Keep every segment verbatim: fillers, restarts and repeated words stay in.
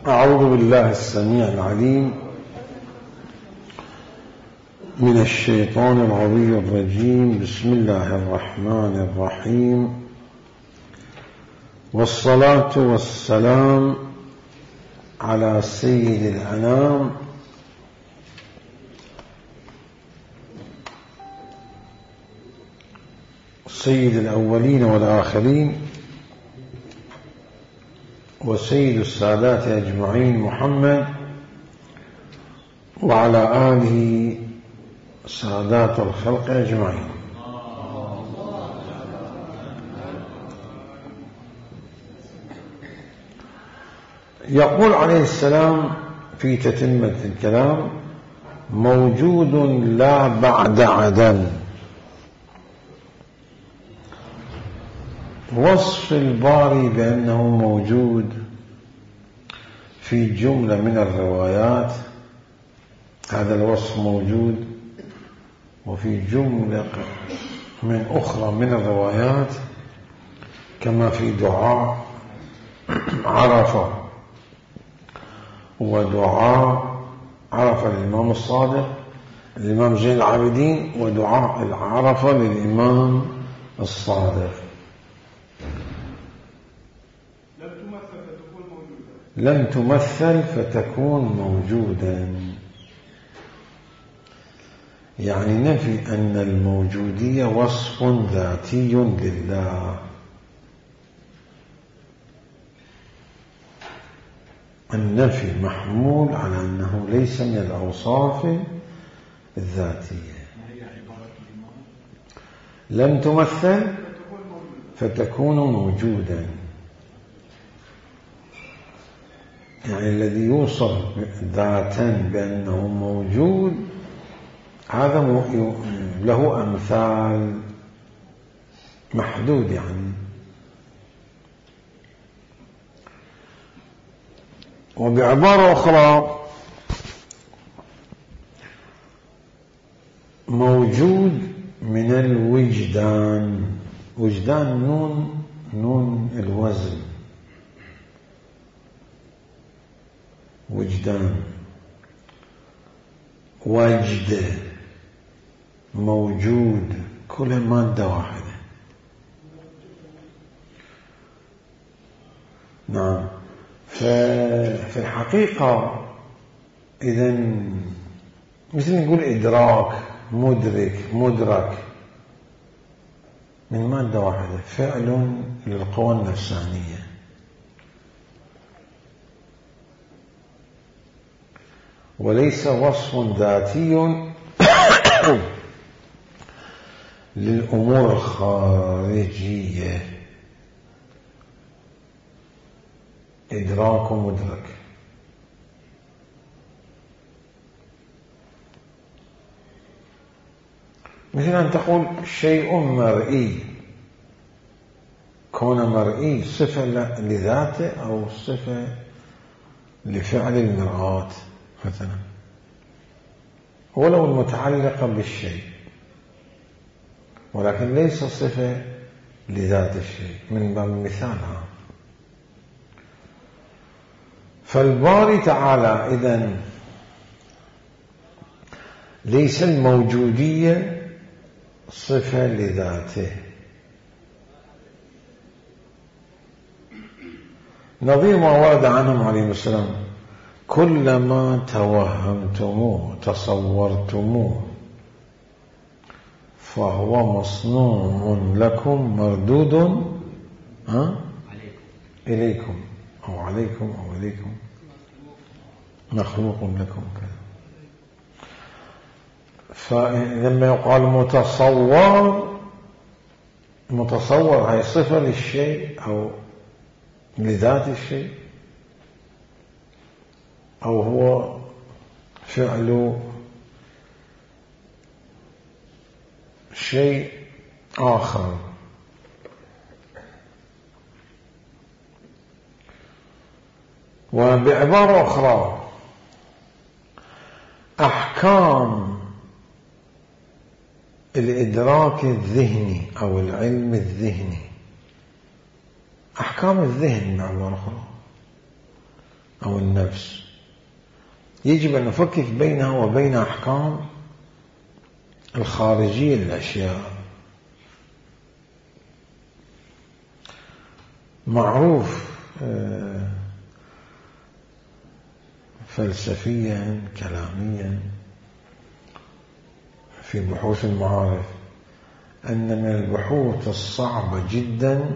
أعوذ بالله السميع العليم من الشيطان العظيم الرجيم. بسم الله الرحمن الرحيم، والصلاة والسلام على سيد الأنام سيد الأولين والآخرين وسيد السادات أجمعين محمد وعلى آله سادات الخلق أجمعين. يقول عليه السلام في تتمة الكلام: موجود لا بعد عدم. وصف الباري بأنه موجود في جملة من الروايات، هذا الوصف موجود، وفي جملة من أخرى من الروايات كما في دعاء عرفة ودعاء عرفة للإمام الصادق الإمام زين العابدين، ودعاء العرفة للإمام الصادق. لم تمثل فتكون موجودا، يعني نفي أن الموجودية وصف ذاتي لله. النفي محمول على أنه ليس من الأوصاف الذاتية. لم تمثل فتكون موجودا، يعني الذي يوصف ذاتا بأنه موجود هذا له أمثال محدود. يعني وبعبارة أخرى موجود من الوجدان. وجدان نون نون الوزن، وجدان وجد موجود، كل مادة واحدة. نعم. ففي الحقيقة إذن مثل نقول إدراك، مدرك، مدرك، من مادة واحدة، فعل للقوى النفسانية. وليس وصف ذاتي للأمور الخارجية. إدراك ومدرك. مثل أن تقول شيء مرئي، كون مرئي صفة لذاته أو صفة لفعل المرآة مثلا، ولو المتعلقة بالشيء، ولكن ليس صفة لذات الشيء، من باب مثالها. فالباري تعالى إذن ليس الموجودية صفة لذاته. نظير ما ورد عنهم عليه السلام: كلما توهمتموه تصورتموه فهو مصنوع لكم مردود ها؟ إليكم أو عليكم أو إليكم، مخلوق لكم كذا. فلما يقال متصور، متصور هي صفة للشيء أو لذات الشيء، أو هو فعل شيء آخر. وبعبارة أخرى أحكام الإدراك الذهني أو العلم الذهني، أحكام الذهن بعبارة أخرى أو النفس، يجب أن نفكك بينها وبين أحكام الخارجية للأشياء. معروف فلسفيا كلاميا في بحوث المعارف أن من البحوث الصعبة جدا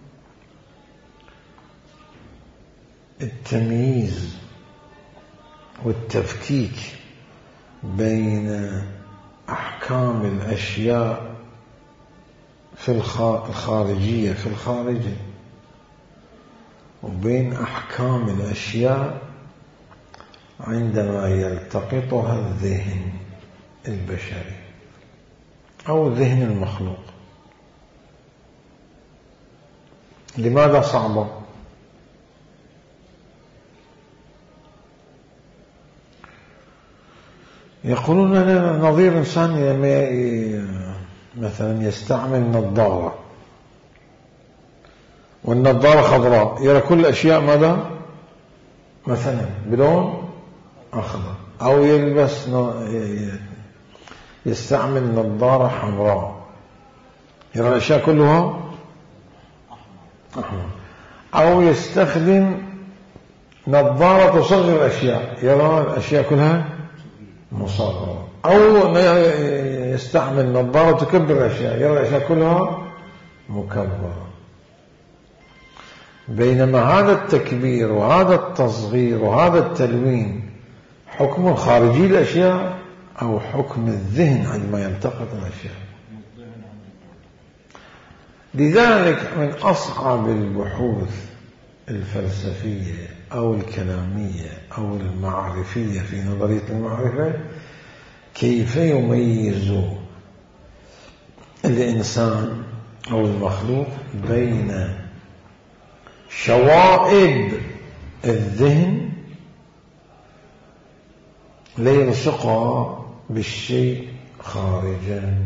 التمييز والتفكيك بين أحكام الأشياء في الخارجية في الخارجة وبين أحكام الأشياء عندما يلتقطها الذهن البشري أو ذهن المخلوق. لماذا صعبة؟ يقولون أن نظير إنسان مثلا يستعمل نظارة والنظارة خضراء، يرى كل الأشياء ماذا؟ مثلا بلون أخضر، أو يلبس يستعمل نظارة حمراء يرى الأشياء كلها أحمر، أو يستخدم نظارة تصغر الأشياء يرى الأشياء كلها مصغرة، أو يستعمل نظارة تكبر الأشياء يرى الأشياء كلها مكبرة. بينما هذا التكبير وهذا التصغير وهذا التلوين حكم خارجي الأشياء أو حكم الذهن عندما يلتقط الأشياء. لذلك من أصعب البحوث الفلسفية أو الكلامية أو المعرفية في نظرية المعرفة كيف يميز الإنسان أو المخلوق بين شوائب الذهن ليلصقها بالشيء خارجا.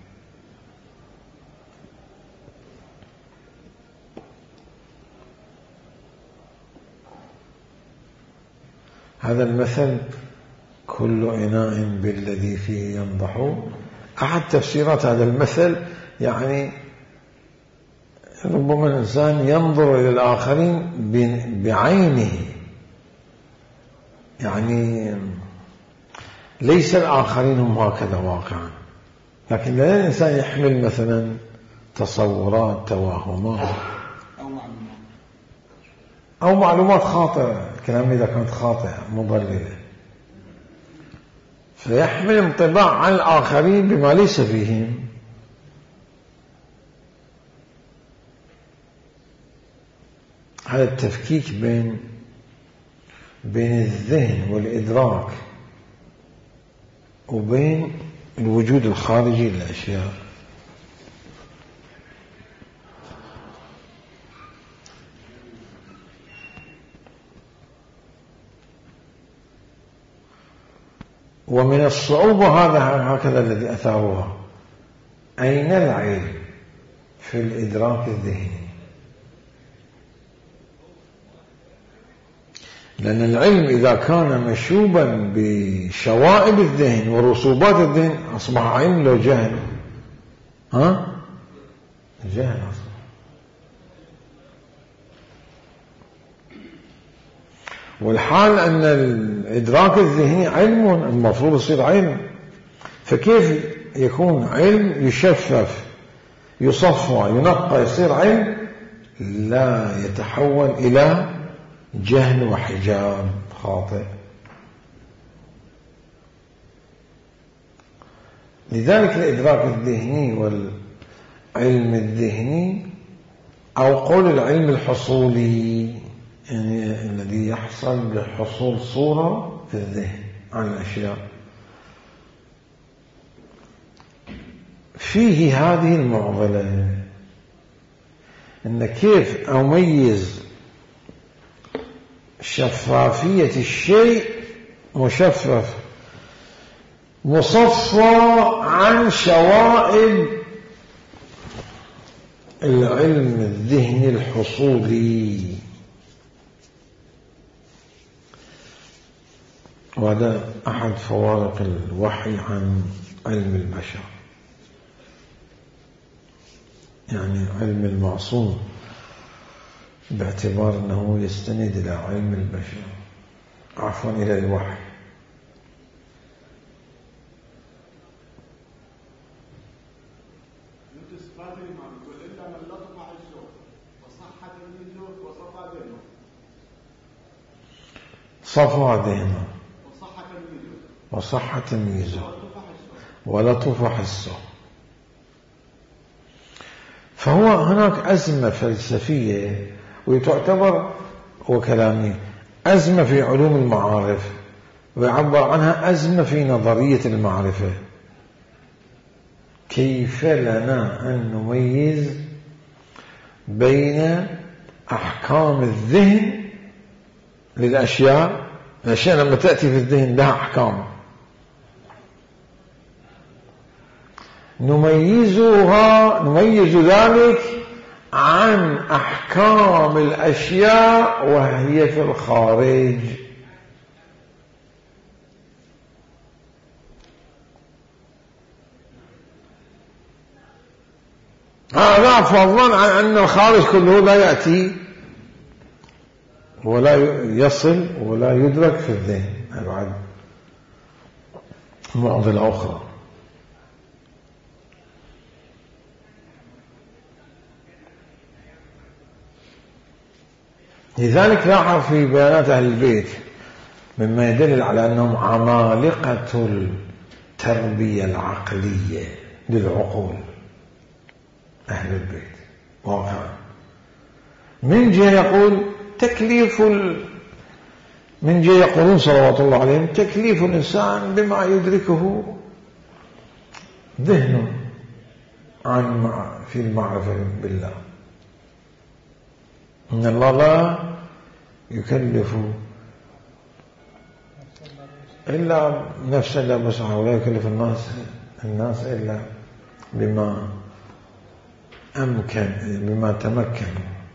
هذا المثل كل إناء بالذي فيه ينضح. أحد تفسيرات هذا المثل يعني ربما الإنسان ينظر إلى الآخرين بعينه، يعني ليس الآخرين هم هكذا واقعا، لكن لا الإنسان يحمل مثلا تصورات توهمات أو معلومات خاطئة، الكلام إذا كانت خاطئة مضللة، فيحمل انطباع عن الآخرين بما ليس فيهم. هذا التفكيك بين بين الذهن والإدراك وبين الوجود الخارجي للأشياء. ومن الصعوبة هذا هكذا الذي أثاروها، أين العلم في الإدراك الذهني؟ لأن العلم إذا كان مشوبا بشوائب الذهن ورسوبات الذهن أصبح علم لو جهل. ها؟ جهل أصبح. والحال أن الإدراك الذهني علم المفروض يصير علم، فكيف يكون علم يشفف يصفى ينقى يصير علم لا يتحول إلى جهل وحجاب خاطئ؟ لذلك الإدراك الذهني والعلم الذهني أو قول العلم الحصولي، يعني الذي يحصل بحصول صورة في الذهن عن الأشياء، فيه هذه المعضلة، أن كيف أميز شفافية الشيء مشفف مصفى عن شوائب العلم الذهني الحصولي. وهذا أحد فوارق الوحي عن علم البشر، يعني علم المعصوم باعتبار أنه يستند إلى علم البشر، عفوا إلى الوحي. صفى ذهنه وصح تمييزه ولطف حسه. فهو هناك أزمة فلسفية وتعتبر وكلامي أزمة في علوم المعارف، ويعبر عنها أزمة في نظرية المعرفة. كيف لنا أن نميز بين أحكام الذهن للأشياء؟ الأشياء لما تأتي في الذهن لها أحكام، نميزها نميز ذلك عن أحكام الأشياء وهي في الخارج. هذا فضلا عن أن الخارج كله لا يأتي ولا يصل ولا يدرك في الذهن، بعد معضلة أخرى. لذلك لاحظ في بيانات أهل البيت مما يدل على أنهم عمالقة التربية العقلية للعقول أهل البيت واقعا. من جهة يقول تكليف ال... من جهة يقولون صلوات الله عليهم تكليف الإنسان بما يدركه ذهنه عن في المعرفة بالله، إن الله لا يكلف إلا نفسا لا مسعها ولا يكلف الناس الناس إلا بما أمكن بما تمكن.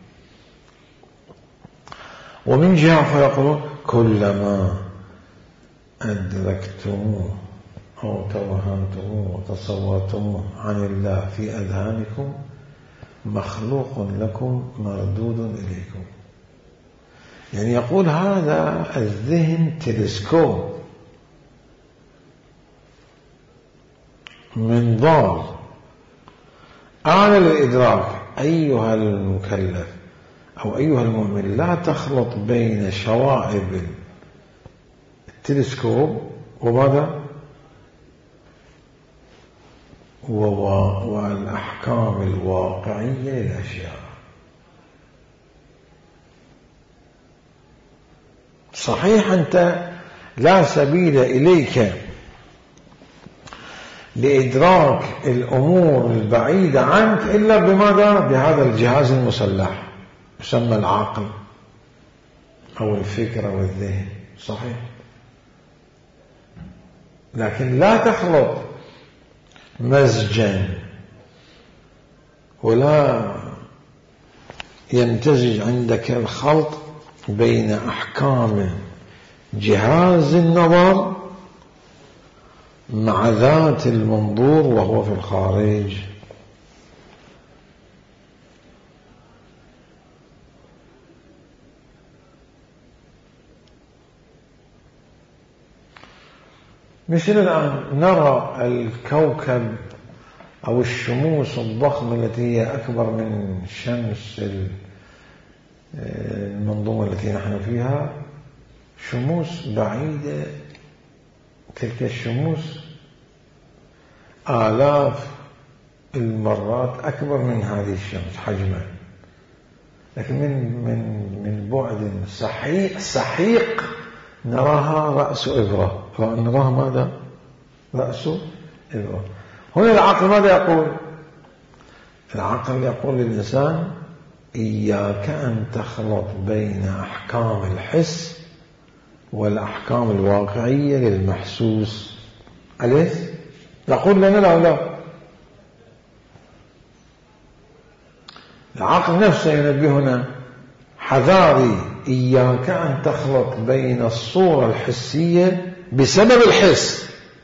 ومن جهة فيقولون كلما أدركتموه أو توهمتموه وتصورتموه عن الله في أذهانكم مخلوق لكم مردود إليكم. يعني يقول هذا الذهن تلسكوب منظار أعلى للإدراك. أيها المكلف أو أيها المؤمن لا تخلط بين شوائب التلسكوب وماذا والأحكام الواقعية للأشياء. صحيح أنت لا سبيل إليك لإدراك الأمور البعيدة عنك إلا بماذا؟ بهذا الجهاز المسلح يسمى العقل أو الفكر أو الذهن. صحيح، لكن لا تخلط مزجا ولا يمتزج عندك الخلط بين أحكام جهاز النظر مع ذات المنظور وهو في الخارج. مثل الآن نرى الكوكب أو الشموس الضخمة التي هي أكبر من شمس المنظومة التي نحن فيها، شموس بعيدة. تلك الشموس آلاف المرات أكبر من هذه الشمس حجما، لكن من من من بعد سحيق سحيق نراها رأس إبرة، فنراها ماذا؟ رأس إبرة. هنا العقل ماذا يقول؟ العقل يقول للإنسان إياك أن تخلط بين أحكام الحس والأحكام الواقعية للمحسوس. أليس؟ يقول لنا لا لا، العقل نفسه ينبهنا حذاري إياك أن تخلط بين الصورة الحسية بسبب الحس،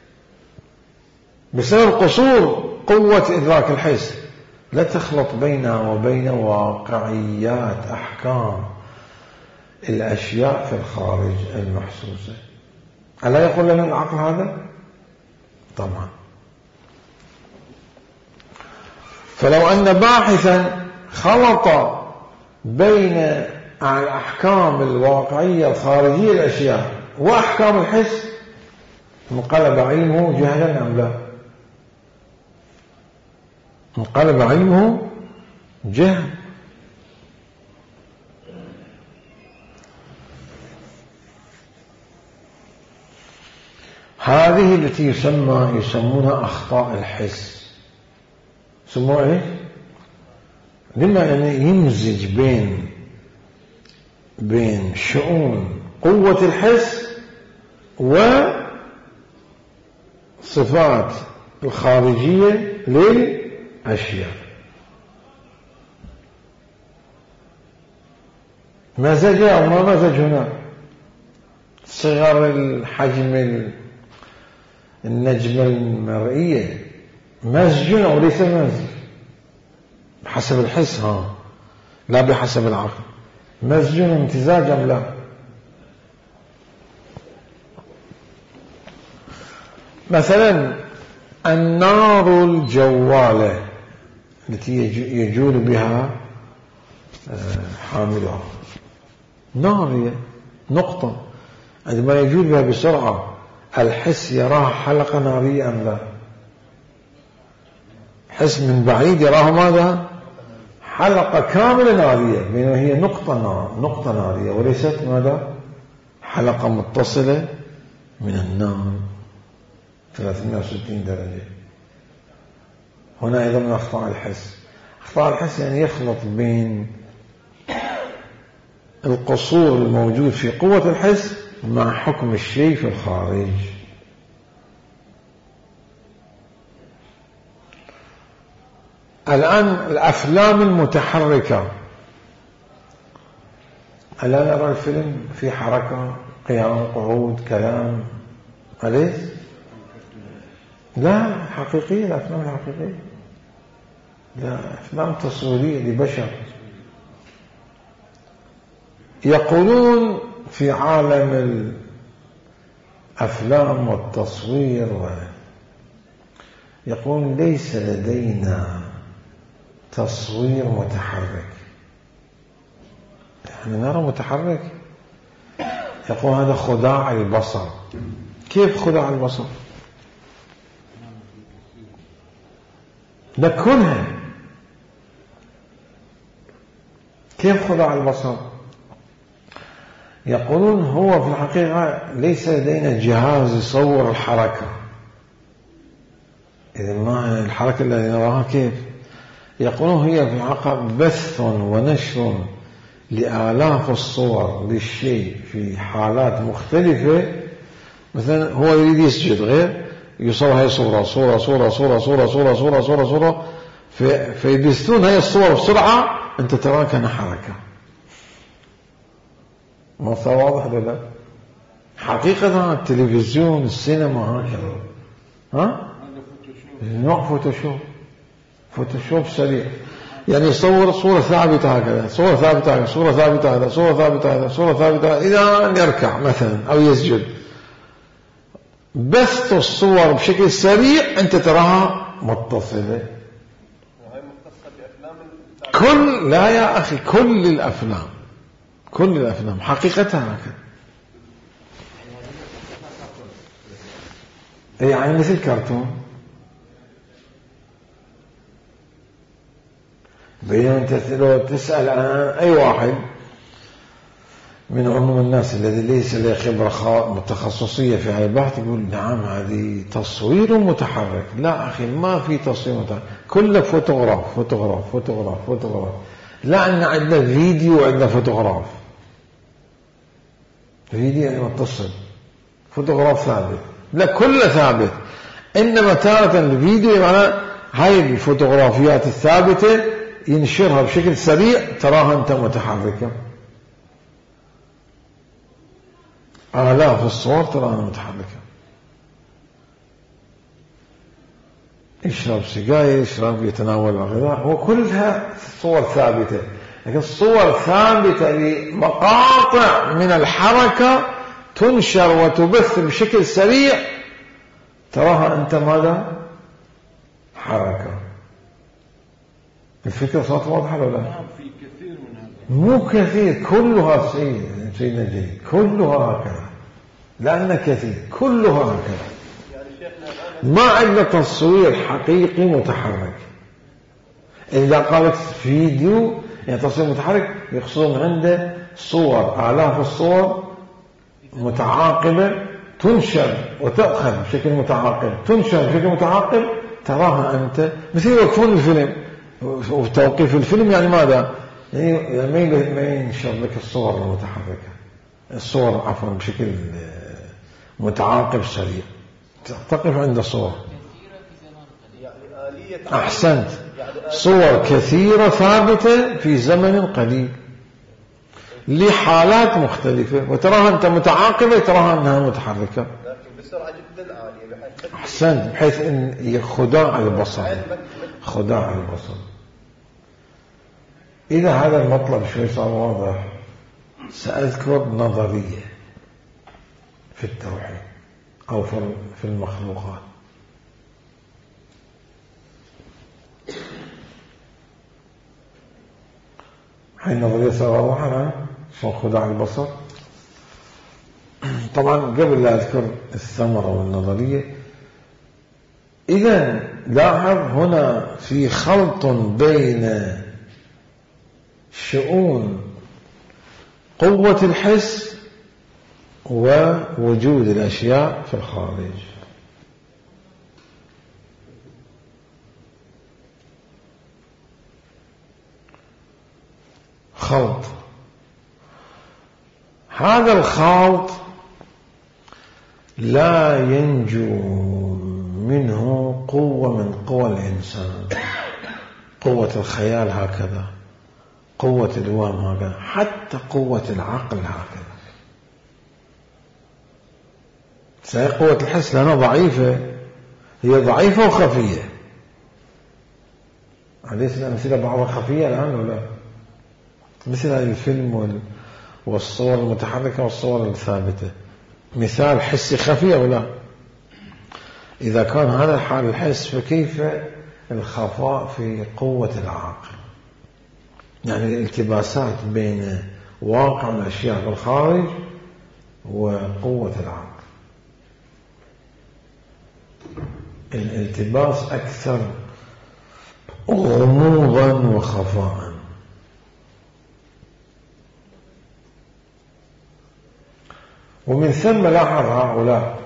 بسبب قصور قوة إدراك الحس، لا تخلط بينها وبين واقعيات أحكام الأشياء في الخارج المحسوسة. ألا يقول لنا العقل هذا؟ طبعا. فلو أن باحثا خلط بين الأحكام الواقعية الخارجية الأشياء وأحكام الحس انقلب علمه جهلا أم لا؟ انقلب علمه جهل. هذه التي يسمى يسمونها أخطاء الحس. يسموها إيه؟ لما أن يمزج بين بين شؤون قوة الحس وصفات الخارجية للأشياء. مزج أو ما مزج هنا؟ صغر الحجم النجمة المرئية مزج أو ليس مزج؟ بحسب الحس، ها، لا بحسب العقل. مزج امتزاج أم لا؟ مثلا النار الجوالة التي يجول بها حاملها، نار هي نقطة، عندما يجول بها بسرعة الحس يراها حلقة نارية أم لا؟ حس من بعيد يراها ماذا؟ حلقة كاملة نارية، بينما هي نقطة نار نقطة نارية وليست ماذا؟ حلقة متصلة من النار ثلاثمائة وستين درجة. هنا أيضا من أخطاء الحس. أخطاء الحس يعني يخلط بين القصور الموجود في قوة الحس مع حكم الشيء في الخارج. الآن الأفلام المتحركة، الآن نرى الفيلم في حركة، قيام، قعود، كلام، أليس؟ لا حقيقية، الأفلام الحقيقية لا أفلام تصويرية لبشر. يقولون في عالم الأفلام والتصوير، يقولون ليس لدينا تصوير متحرك، نحن نرى متحرك. يقول هذا خداع البصر. كيف خداع البصر؟ نكونها. كيف خداع البصر؟ يقولون هو في الحقيقة ليس لدينا جهاز يصور الحركة. إذا ما الحركة التي نراها كيف؟ يقولون هي في الحقيقة بث ونشر لآلاف الصور للشيء في حالات مختلفة. مثلا هو يريد يسجد، غير يصور هاي صورة صورة صورة صورة صورة صورة صورة صورة صورة فيبثون هاي الصور بسرعة، أنت تراها كأنها حركة. ما صار واضح ولا؟ حقيقة التلفزيون، السينما هكذا، ها؟ نوع فوتوشوب، فوتوشوب سريع، يعني يصور صورة ثابتة هكذا، صورة ثابتة هكذا، صورة ثابتة هكذا، صورة ثابتة هكذا، صورة ثابتة إلى أن يركع مثلا أو يسجد. بث الصور بشكل سريع أنت تراها متصلة. كل لا يا أخي، كل الأفلام كل الأفلام حقيقتها هكذا، يعني مثل كرتون. بينما أنت لو تسأل عن أي واحد من عموم الناس الذي ليس له خبرة متخصصية في هذا البحث يقول نعم هذه تصوير متحرك. لا أخي، ما في تصوير متحرك، كله فوتوغراف فوتوغراف فوتوغراف فوتوغراف. لا، أن عندنا فيديو وعندنا فوتوغراف. فيديو يعني متصل، فوتوغراف ثابت. لا، كله ثابت. إنما تارة الفيديو يعني هاي الفوتوغرافيات الثابتة ينشرها بشكل سريع، تراها أنت متحركة. آلاف الصور تراها متحركة. يشرب سجاير، يشرب، يتناول الغذاء، وكلها صور ثابتة. لكن الصور ثابتة لمقاطع من الحركة تنشر وتبث بشكل سريع، تراها أنت ماذا؟ حركة. الفكرة صارت واضحة ولا لا؟ في كثير من هذا. مو كثير، كلها سيد سيدنا جيد، كلها هكذا، لأن كثير كلها هكذا. ما عندنا تصوير حقيقي متحرك. إذا قالت فيديو يعني تصوير متحرك، يقصدون عنده صور، آلاف الصور متعاقبة تنشر وتأخذ بشكل متعاقب، تنشر بشكل متعاقب، تراها أنت مثل يوقفون الفيلم. وتوقيف الفيلم يعني ماذا؟ يعني ما ينشر لك الصور المتحركة، الصور عفوا بشكل متعاقب سريع، تقف عند صور. أحسنت، صور كثيرة ثابتة في زمن قليل لحالات مختلفة، وتراها أنت متعاقبة، تراها أنها متحركة، لكن بسرعة جدا عالية. أحسنت، بحيث أن خداع البصر، خداع البصر. إذا هذا المطلب شوي صار واضح، سأذكر نظرية في التوحيد أو في المخلوقات. هاي النظرية صار واضحة شو خداع البصر. طبعا قبل لا أذكر الثمرة والنظرية، إذن لاحظ هنا في خلط بين شؤون قوة الحس ووجود الأشياء في الخارج. خلط، هذا الخلط لا ينجو منه قوة من قوى الإنسان، قوة الخيال هكذا، قوة الوهم هكذا، حتى قوة العقل هكذا. صحيح قوة الحس لأنها ضعيفة، هي ضعيفة وخفية. أليس الأمثلة بعضها خفية الآن ولا؟ مثل هذا الفيلم والصور المتحركة والصور الثابتة، مثال حسي خفي ولا؟ إذا كان هذا الحال الحس، فكيف الخفاء في قوة العقل؟ يعني الالتباسات بين واقع الأشياء في الخارج وقوة العقل، الالتباس أكثر غموضا وخفاء. ومن ثم لاحظ هؤلاء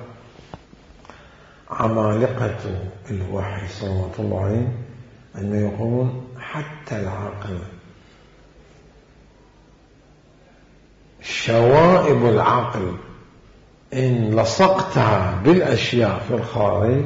عمالقة الوحي صلوات الله عليه أن يقولون حتى العقل، شوائب العقل إن لصقتها بالأشياء في الخارج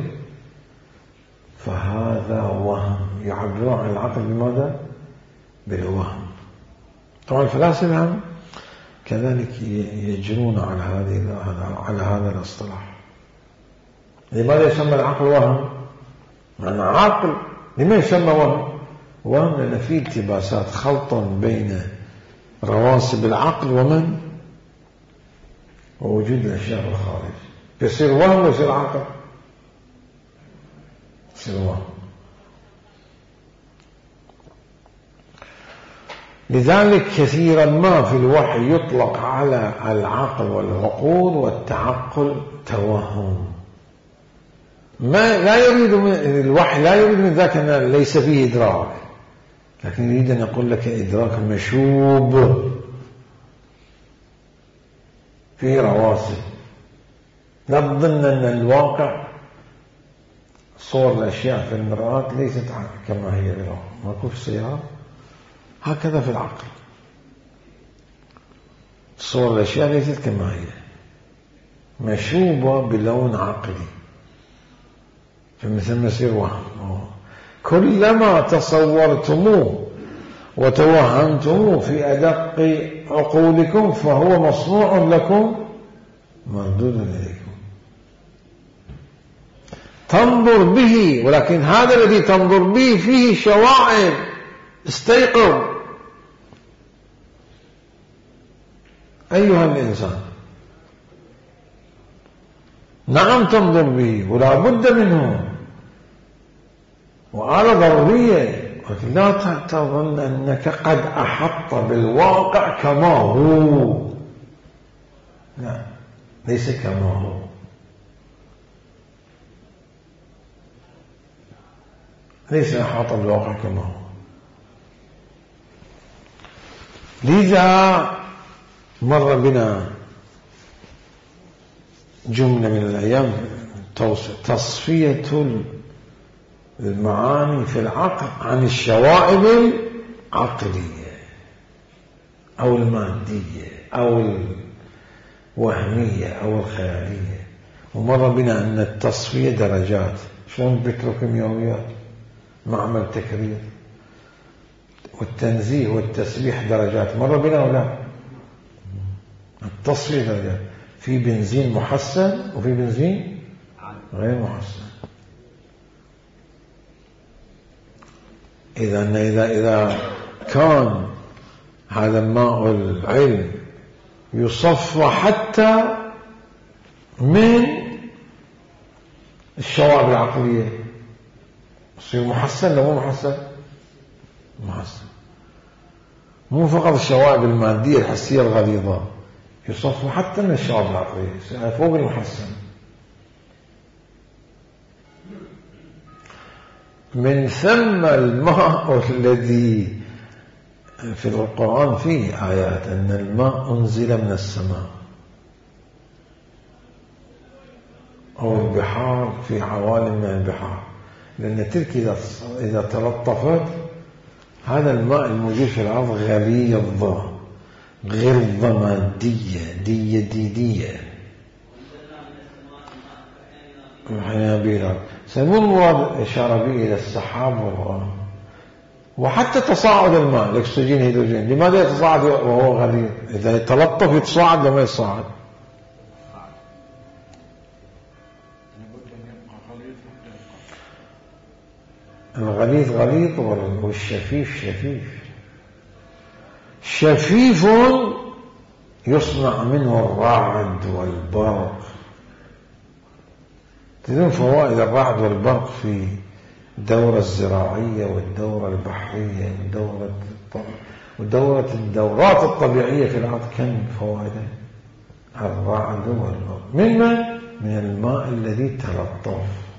فهذا وهم. يعبرون عن العقل بماذا؟ بالوهم. طبعا الفلاسفة كذلك يجرون على هذه على هذا الاصطلاح. لماذا يسمى العقل وهم؟ معنى عقل، لماذا يسمى وهم؟ وهم لأن فيه التباسات، خلط بين رواسب العقل ومن ووجود الأشياء في الخارج، يصير وهم ويصير عقل، يصير وهم. لذلك كثيرا ما في الوحي يطلق على العقل والعقول والتعقل توهم. ما لا يريد من الوحي لا يريد من ذاك أن ليس فيه إدراك، لكن يريد أن يقول لك إدراك مشوب فيه رواسب. لا تظن أن الواقع صور الأشياء في المرآة ليست كما هي بالواقع. ماكو في السيارة هكذا في العقل، صور الأشياء ليست كما هي، مشوبة بلون عقلي، فمثل يصير وهم. كلما تصورتموه وتوهمتموه في أدق عقولكم فهو مصنوع لكم مردود إليكم. تنظر به، ولكن هذا الذي تنظر به فيه شوائب. استيقظ أيها الإنسان. نعم تنظر به ولا بد منه وآلة ضرورية، ولكن لا تظن أنك قد أحط بالواقع كما هو. لا، ليس كما هو. ليس أحاط بالواقع كما هو. لذا مر بنا جملة من الأيام تصفية المعاني في العقل عن الشوائب العقلية أو المادية أو الوهمية أو الخيالية. ومر بنا أن التصفية درجات، شلون بتروكيماويات معمل تكرير، والتنزيه والتسبيح درجات. مر بنا ولا التصفية درجات، في بنزين محسن وفي بنزين غير محسن. إذا إذا إذا كان هذا الماء العلم يصفى حتى من الشوائب العقلية، يصير محسن لو مو محسن؟ محسن. مو فقط الشوائب المادية الحسية الغليظة، يصفى حتى من الشوائب العقلية فوق المحسن. من ثم الماء الذي في القرآن فيه آيات أن الماء أنزل من السماء، أو البحار في عوالم من البحار، لأن تلك إذا تلطفت هذا الماء الموجود في الأرض غليظ غلظة مادية دية ديدية سيكون المراد إشارة به إلى السحاب والغرام. وحتى تصاعد الماء الأكسجين هيدروجين، لماذا يتصاعد وهو غليظ؟ إذا يتلطف يتصاعد لما يتصاعد. الغليظ غليظ والشفيف شفيف. شفيف يصنع منه الرعد والبرق. تدون فوائد الرعد والبرق في الدورة الزراعية والدورة البحرية والدورة ودورة الدورات الطبيعية في الأرض. كم فوائد الرعد والبرق؟ مما من الماء الذي تلطف.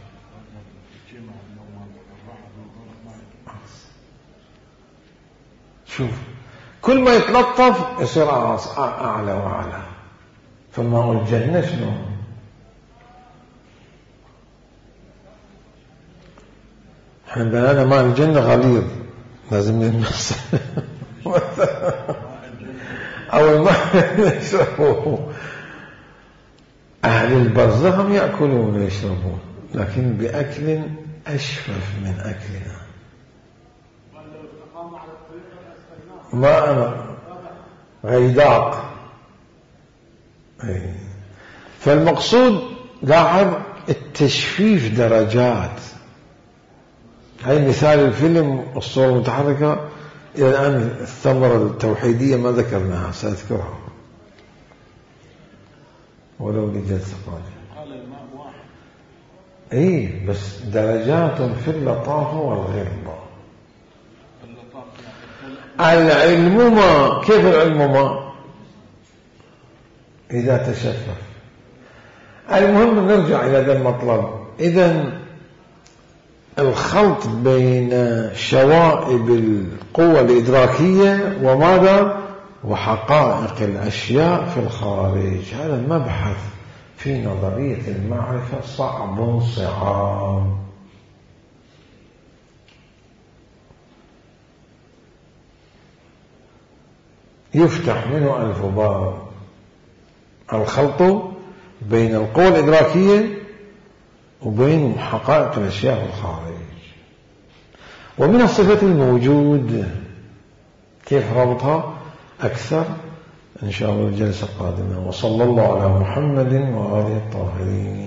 شوف كل ما يتلطف يصير أعلى وأعلى. فماء الجنة شنو؟ احنا بنانا ماء الجنة غليظ لازم نمس أو الماء يشربوه. أهل البرزخ هم يأكلون ويشربون لكن بأكل أشفف من أكلنا. ما أنا غيداق. فالمقصود لاحظ التشفيف درجات. هاي مثال الفيلم الصورة المتحركة. إلى الآن الثمرة التوحيدية ما ذكرناها، سأذكرها ولو لجد ثقافة. قال الماء واحد. إيه بس درجات في اللطافة والغلظة. العلم ما كيف العلم ما إذا تشفف. المهم نرجع إلى هذا المطلب. إذن الخلط بين شوائب القوة الإدراكية وماذا وحقائق الأشياء في الخارج، هذا المبحث في نظرية المعرفة صعب صعاب. يفتح منه ألف باب. الخلط بين القوى الإدراكية وبين حقائق الأشياء في الخارج. ومن الصفات الموجود كيف ربطها أكثر إن شاء الله الجلسة القادمة. وصلى الله على محمد وآله الطاهرين.